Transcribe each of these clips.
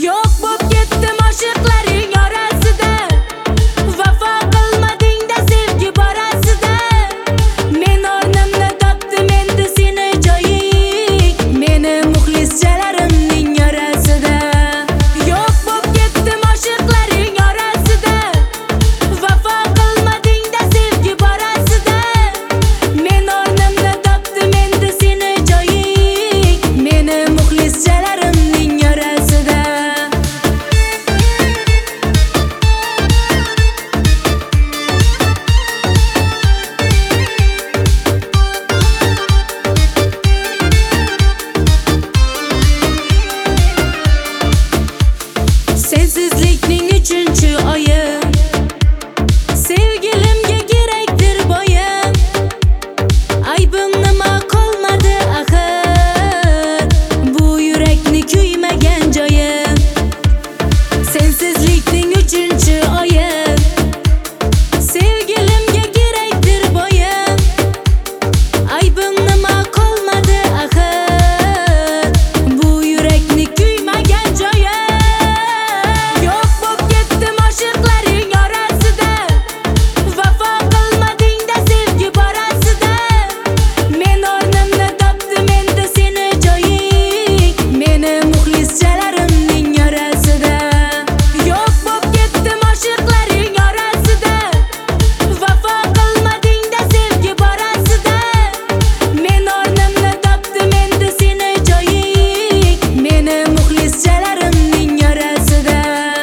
Yo'q bo'p ketdim oshiqlaring orasida, vafo qilmading-da sevgi borasida. Men o'rnimni topdim endi seni joying, meni muxlischalarimning orasida. Yo'q bo'p ketdim oshiqlaring orasida, vafo qilmading-da sevgi borasida. Men o'rnimni topdim endi seni joying, meni muxlischalarimning orasida. Sensizlikning 3-oyi, sevgilimga kerakdir boyim. Aybim nima qolmadi axir, bu yurakni kuymagan joyim. Sensizlikning 3-oyi, sevgilimga kerakdir boyim. Aybim nima qolmadi axir, bu yurakni kuymagan joyim. Yo'q bo'p ketdim oshiqlaring orasida, vafo qilmading-da sevgi borasida. Men o'rnimni topdim endi seni joying, meni muxlischalarimning orasida. Yo'q bo'p ketdim oshiqlaring orasida, vafo qilmading-da sevgi borasida. Men o'rnimni topdim endi seni joying, meni muxlischalarimning orasida.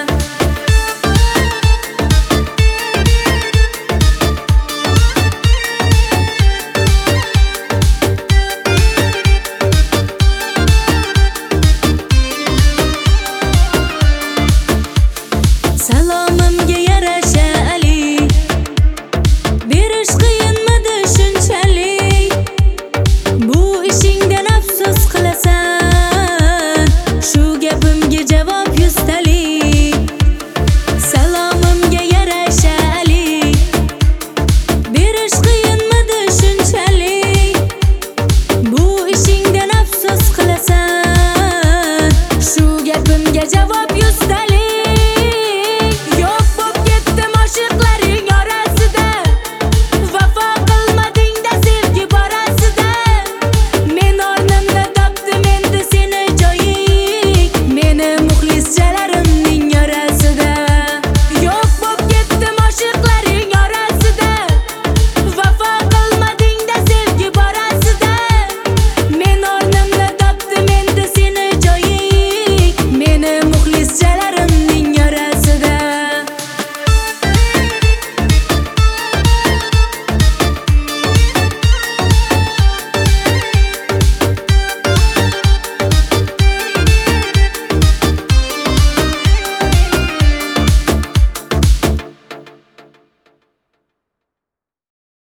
Salomimga yarasha Ali, berish qiyinmidi shunchalik? Bu ishingdan afsus qilasan, shu gapimga javob yuztalik. Salomimga yarasha Ali, berish qiyinmidi shunchalik? Bu ishingdan afsus qilasan, shu gapimga javob yuztalik.